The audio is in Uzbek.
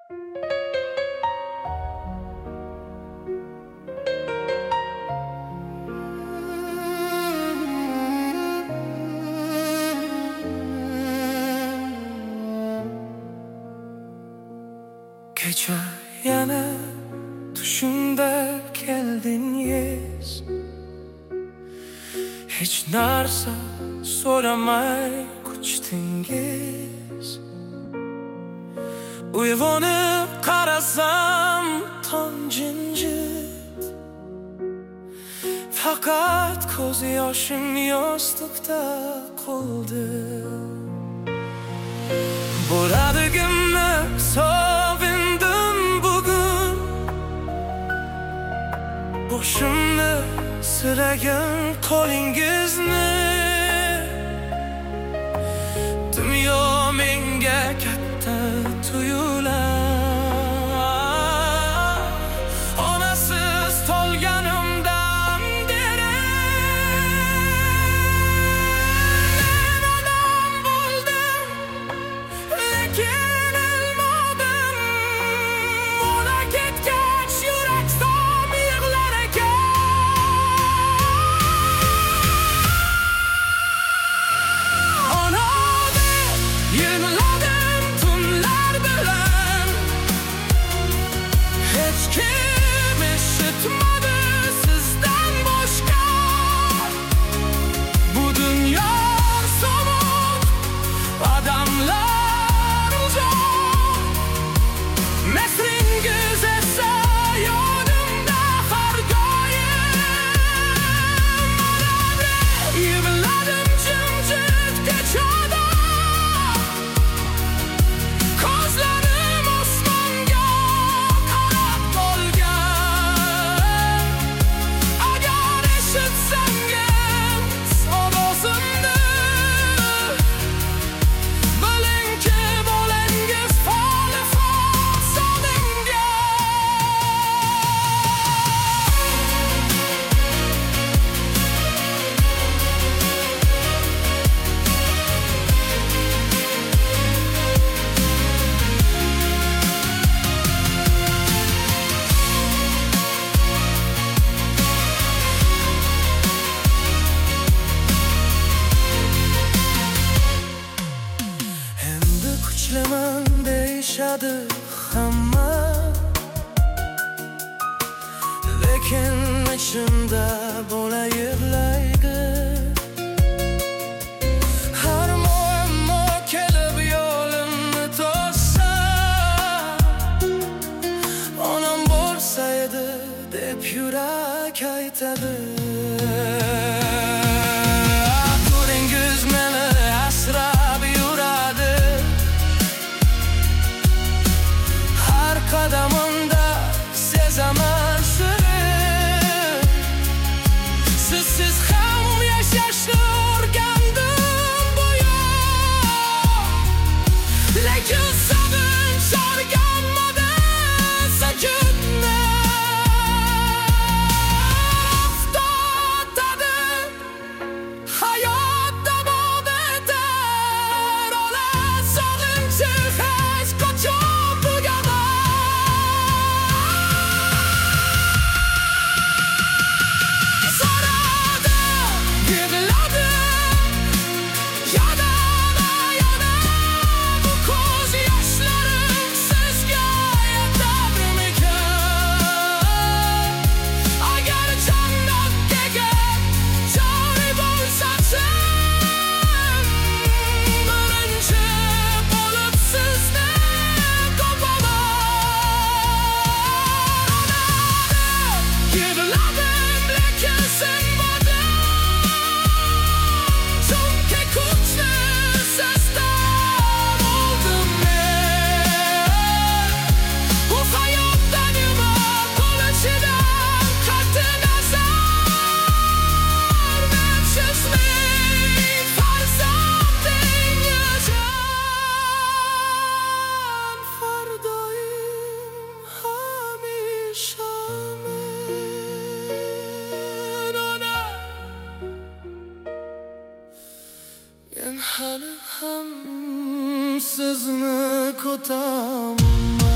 Kecha yana tushimda keldingiz, hech narsa so'ramay kuchdingiz. Uyg'onib qarasam tong jimjit, faqat ko'z yoshim yostiqda qoldi. Bo'ladigimni sovindim bugun, boshimni silagan qo'lingizni. Dunyo menga katta tuyular, onasiz tolganimdan beri men odam bo'ldim, lekin ilmodim. Ona ketgach yurak som yig'lar ekan. Ona deb yig'ladim tunlar bilan, hech kim eshitmadi sizdan boshqa. Bu dunyo sovuq, odamlar uzoq, mehringiz esa yonimda har doim. Yig'ladim jimjit kechada, ko'zlarim osmonga qarab qolgan. Agar eshitsangiz ovozimni, bilingki bolangiz fol-fol endi kuchlaman deyishadi hamma, lekin ichimda bola yig'laydi. Har muammo kelib yo'limni to'ssa, onam bo'lsa edi deb yurak aytadi. Qo'lingiz meni asrab yuradi, har qadamimda sezaman sizni. Sizsiz ham yashashni o'rgandim bu yo'l, lekin sevinch o'rganmadi sukutni. To'xtatadi hayot davom etar, ola sog'inchi hech qachon tugamas. So'radim, yig'ladim, yana bu ko'z yoshlarim sizga yetadimikan? Agar jannat degan joy bo'lsachim, birinchi bo'lib sizni topaman. Yig'ladim, lekin sinmadim, chunki kuchni sizdan oldim men. Bu hayotdan nima qolishidan qat'iy nazar, men sizning farzandingizman, fardoyim hamisha men. Ona, men hali ham sizni kutaman.